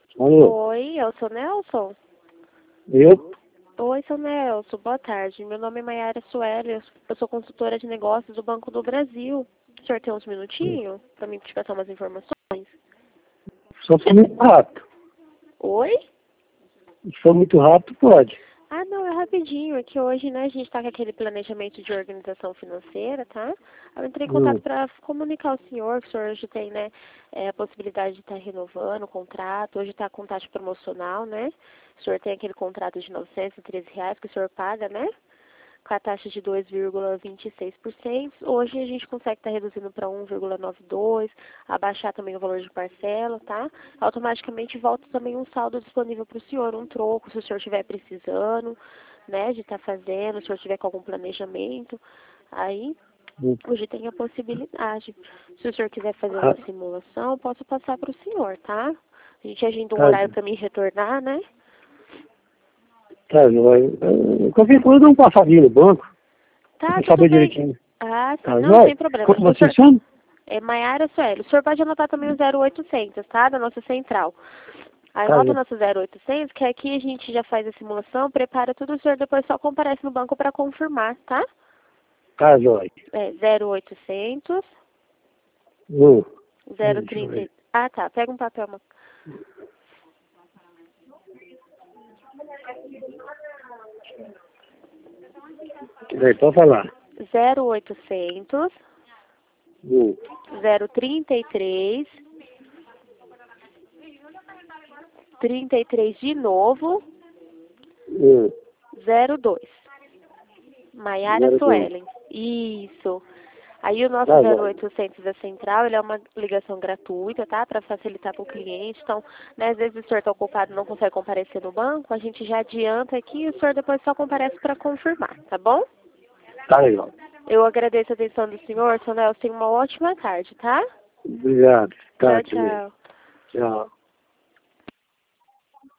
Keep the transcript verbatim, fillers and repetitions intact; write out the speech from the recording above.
Alô? Oi, eu sou Nelson. Eu? Oi, seu Nelson, boa tarde. Meu nome é Maiara Sueli, eu sou consultora de negócios do Banco do Brasil. O senhor tem uns minutinhos para mim te passar umas informações? Só for muito rápido. Oi? Se for muito rápido, pode. Ah, não, é rapidinho. É que hoje, né, a gente está com aquele planejamento de organização financeira, tá? Eu entrei em Hum. contato para comunicar ao senhor que o senhor hoje tem, né, é, a possibilidade de estar renovando o contrato. Hoje está com taxa promocional, né? O senhor tem aquele contrato de novecentos e treze reais que o senhor paga, né? Com a taxa de dois vírgula vinte e seis por cento. Hoje a gente consegue estar reduzindo para um vírgula noventa e dois por cento, abaixar também o valor de parcela, tá? Automaticamente volta também um saldo disponível para o senhor, um troco, se o senhor estiver precisando, né, de estar fazendo, se o senhor tiver com algum planejamento. Aí, Hum. hoje tem a possibilidade. Se o senhor quiser fazer Ah, uma simulação, eu posso passar para o senhor, tá? A gente agenda um tá, horário para mim retornar, né? tá, joia. Eh, Qualquer coisa, dá um passadinho no banco. Tá, Pra tudo saber bem. direitinho. Ah, sim, Tá, não, joia? sem problema. Como O você senhor, chama? é Maiara Sueli. O senhor pode anotar também o zero oitocentos, tá? Da nossa central. Aí Tá, anota o joia. nosso zero oitocentos, que aqui a gente já faz a simulação, prepara tudo, o senhor depois só comparece no banco para confirmar, tá? Tá, joia. É zero oitocentos, Hum. zero Deixa eu trinta. ver. Ah, tá. Pega um papel. Uma... É, pode falar. zero oitocentos, Hum. zero trinta e três, trinta e três de novo, Hum. zero dois. Maiara Zero dois. Suelen. Isso. Aí o nosso Tá, zero joia. oitocentos da central, ele é uma ligação gratuita, tá? Para facilitar para o cliente. Então, né, às vezes o senhor está ocupado e não consegue comparecer no banco, a gente já adianta aqui e o senhor depois só comparece para confirmar, tá bom? Tá legal. Eu agradeço a atenção do senhor, senhor Nelson, tenha uma ótima tarde, tá? Obrigado. Tá, Tchau, tchau. tchau. Tchau.